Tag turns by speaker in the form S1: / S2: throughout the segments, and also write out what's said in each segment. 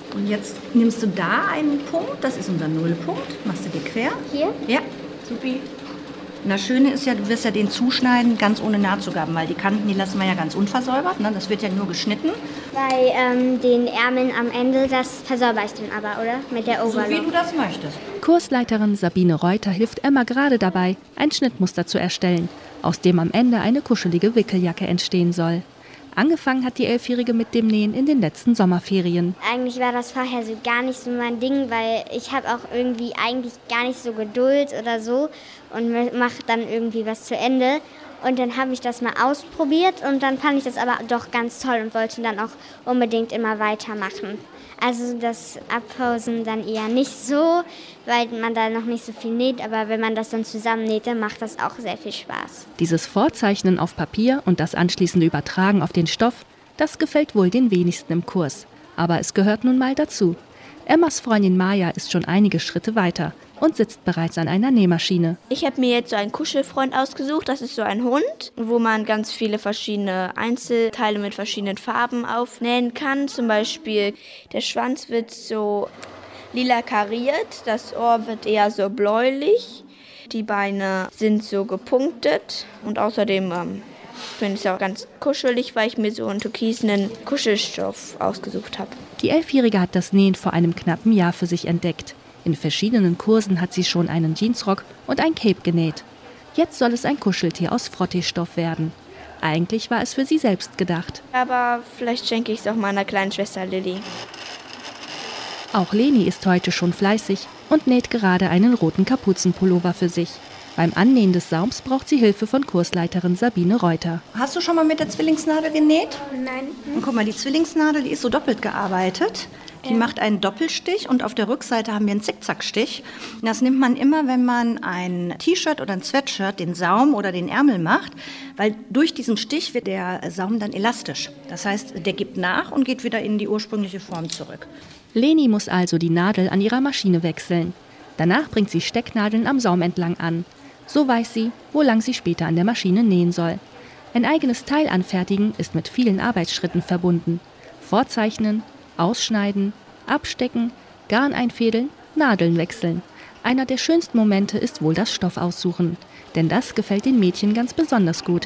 S1: Und jetzt nimmst du da einen Punkt, das ist unser Nullpunkt, machst du dir quer.
S2: Hier?
S1: Ja, supi. Und das Schöne ist ja, du wirst ja den zuschneiden, ganz ohne Nahtzugaben, weil die Kanten, die lassen wir ja ganz unversäubert, ne? Das wird ja nur geschnitten.
S2: Bei den Ärmeln am Ende, das versäuber ich dann aber, oder? Mit der Overlock.
S1: So wie du das möchtest.
S3: Kursleiterin Sabine Reuter hilft Emma gerade dabei, ein Schnittmuster zu erstellen, aus dem am Ende eine kuschelige Wickeljacke entstehen soll. Angefangen hat die Elfjährige mit dem Nähen in den letzten Sommerferien.
S2: Eigentlich war das vorher so gar nicht so mein Ding, weil ich habe auch irgendwie eigentlich gar nicht so Geduld oder so und mache dann irgendwie was zu Ende. Und dann habe ich das mal ausprobiert und dann fand ich das aber doch ganz toll und wollte dann auch unbedingt immer weitermachen. Also das Abpausen dann eher nicht so, weil man da noch nicht so viel näht, aber wenn man das dann zusammennäht, dann macht das auch sehr viel Spaß.
S3: Dieses Vorzeichnen auf Papier und das anschließende Übertragen auf den Stoff, das gefällt wohl den wenigsten im Kurs. Aber es gehört nun mal dazu. Emmas Freundin Maja ist schon einige Schritte weiter und sitzt bereits an einer Nähmaschine.
S4: Ich habe mir jetzt so einen Kuschelfreund ausgesucht. Das ist so ein Hund, wo man ganz viele verschiedene Einzelteile mit verschiedenen Farben aufnähen kann. Zum Beispiel der Schwanz wird so lila kariert, das Ohr wird eher so bläulich, die Beine sind so gepunktet und außerdem finde ich es auch ganz kuschelig, weil ich mir so einen türkisenen Kuschelstoff ausgesucht habe.
S3: Die Elfjährige hat das Nähen vor einem knappen Jahr für sich entdeckt. In verschiedenen Kursen hat sie schon einen Jeansrock und ein Cape genäht. Jetzt soll es ein Kuscheltier aus Frotteestoff werden. Eigentlich war es für sie selbst gedacht.
S4: Aber vielleicht schenke ich es auch meiner kleinen Schwester Lilly.
S3: Auch Leni ist heute schon fleißig und näht gerade einen roten Kapuzenpullover für sich. Beim Annähen des Saums braucht sie Hilfe von Kursleiterin Sabine Reuter.
S1: Hast du schon mal mit der Zwillingsnadel genäht?
S2: Nein.
S1: Und guck mal, die Zwillingsnadel, die ist so doppelt gearbeitet. Die macht einen Doppelstich und auf der Rückseite haben wir einen Zickzackstich. Und das nimmt man immer, wenn man ein T-Shirt oder ein Sweatshirt, den Saum oder den Ärmel macht, weil durch diesen Stich wird der Saum dann elastisch. Das heißt, der gibt nach und geht wieder in die ursprüngliche Form zurück.
S3: Leni muss also die Nadel an ihrer Maschine wechseln. Danach bringt sie Stecknadeln am Saum entlang an. So weiß sie, wo lang sie später an der Maschine nähen soll. Ein eigenes Teil anfertigen ist mit vielen Arbeitsschritten verbunden. Vorzeichnen, ausschneiden, abstecken, Garn einfädeln, Nadeln wechseln. Einer der schönsten Momente ist wohl das Stoff aussuchen, denn das gefällt den Mädchen ganz besonders gut.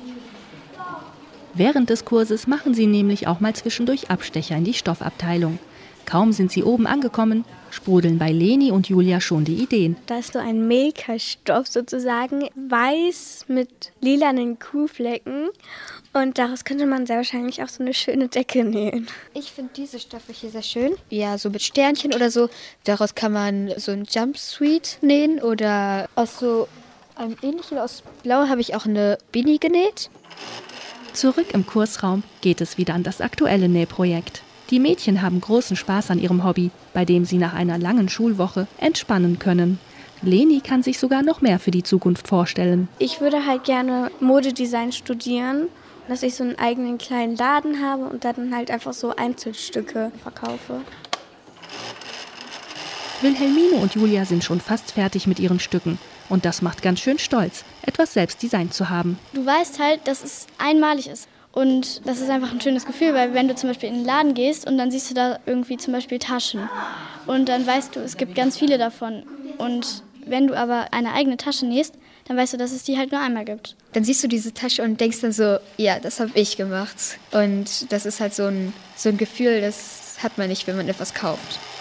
S3: Während des Kurses machen sie nämlich auch mal zwischendurch Abstecher in die Stoffabteilung. Kaum sind sie oben angekommen, sprudeln bei Leni und Julia schon die Ideen.
S5: Da ist so ein Milka-Stoff sozusagen, weiß mit lilanen Kuhflecken. Und daraus könnte man sehr wahrscheinlich auch so eine schöne Decke nähen.
S6: Ich finde diese Stoffe hier sehr schön. Ja, so mit Sternchen oder so. Daraus kann man so ein Jumpsuit nähen. Oder aus so einem ähnlichen, aus Blau, habe ich auch eine Beanie genäht.
S3: Zurück im Kursraum geht es wieder an das aktuelle Nähprojekt. Die Mädchen haben großen Spaß an ihrem Hobby, bei dem sie nach einer langen Schulwoche entspannen können. Leni kann sich sogar noch mehr für die Zukunft vorstellen.
S5: Ich würde halt gerne Modedesign studieren, dass ich so einen eigenen kleinen Laden habe und dann halt einfach so Einzelstücke verkaufe.
S3: Wilhelmine und Julia sind schon fast fertig mit ihren Stücken. Und das macht ganz schön stolz, etwas selbst designt zu haben.
S7: Du weißt halt, dass es einmalig ist. Und das ist einfach ein schönes Gefühl, weil wenn du zum Beispiel in den Laden gehst und dann siehst du da irgendwie zum Beispiel Taschen. Und dann weißt du, es gibt ganz viele davon. Und wenn du aber eine eigene Tasche nähst, dann weißt du, dass es die halt nur einmal gibt.
S6: Dann siehst du diese Tasche und denkst dann so, ja, das habe ich gemacht. Und das ist halt so ein Gefühl, das hat man nicht, wenn man etwas kauft.